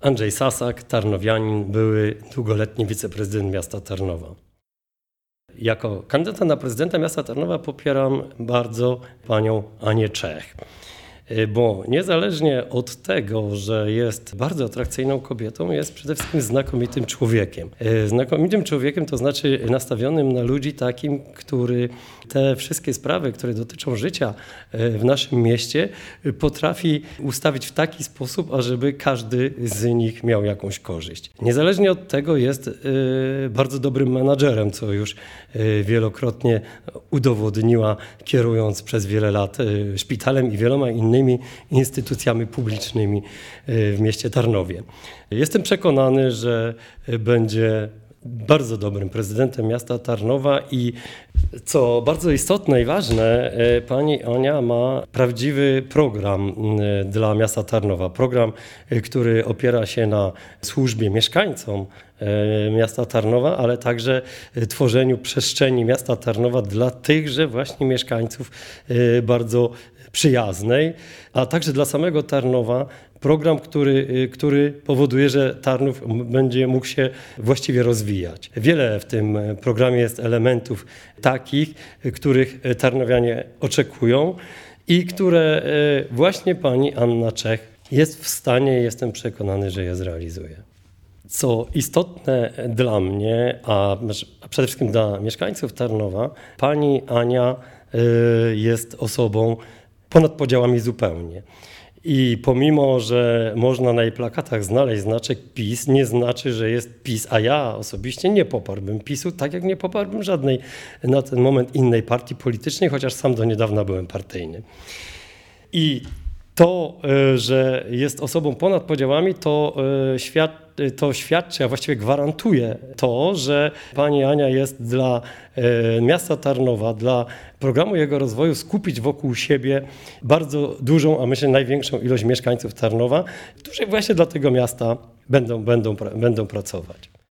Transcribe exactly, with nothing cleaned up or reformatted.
Andrzej Sasak, tarnowianin, były długoletni wiceprezydent miasta Tarnowa. Jako kandydata na prezydenta miasta Tarnowa popieram bardzo panią Anię Czech, bo niezależnie od tego, że jest bardzo atrakcyjną kobietą, jest przede wszystkim znakomitym człowiekiem. Znakomitym człowiekiem to znaczy nastawionym na ludzi takim, który te wszystkie sprawy, które dotyczą życia w naszym mieście, potrafi ustawić w taki sposób, ażeby każdy z nich miał jakąś korzyść. Niezależnie od tego jest bardzo dobrym menadżerem, co już wielokrotnie udowodniła, kierując przez wiele lat szpitalem i wieloma innymi instytucjami publicznymi w mieście Tarnowie. Jestem przekonany, że będzie bardzo dobrym prezydentem miasta Tarnowa i co bardzo istotne i ważne, pani Ania ma prawdziwy program dla miasta Tarnowa. Program, który opiera się na służbie mieszkańcom miasta Tarnowa, ale także tworzeniu przestrzeni miasta Tarnowa dla tychże właśnie mieszkańców bardzo przyjaznej, a także dla samego Tarnowa program, który, który powoduje, że Tarnów będzie mógł się właściwie rozwijać. Wiele w tym programie jest elementów takich, których tarnowianie oczekują i które właśnie pani Anna Czech jest w stanie, jestem przekonany, że je zrealizuje. Co istotne dla mnie, a przede wszystkim dla mieszkańców Tarnowa, pani Ania jest osobą ponad podziałami zupełnie. I pomimo, że można na jej plakatach znaleźć znaczek PiS, nie znaczy, że jest PiS, a ja osobiście nie poparłbym PiSu, tak jak nie poparłbym żadnej na ten moment innej partii politycznej, chociaż sam do niedawna byłem partyjny. I to, że jest osobą ponad podziałami, to, świad to świadczy, a właściwie gwarantuje to, że pani Ania jest dla miasta Tarnowa, dla programu jego rozwoju skupić wokół siebie bardzo dużą, a myślę największą ilość mieszkańców Tarnowa, którzy właśnie dla tego miasta będą, będą, będą pracować.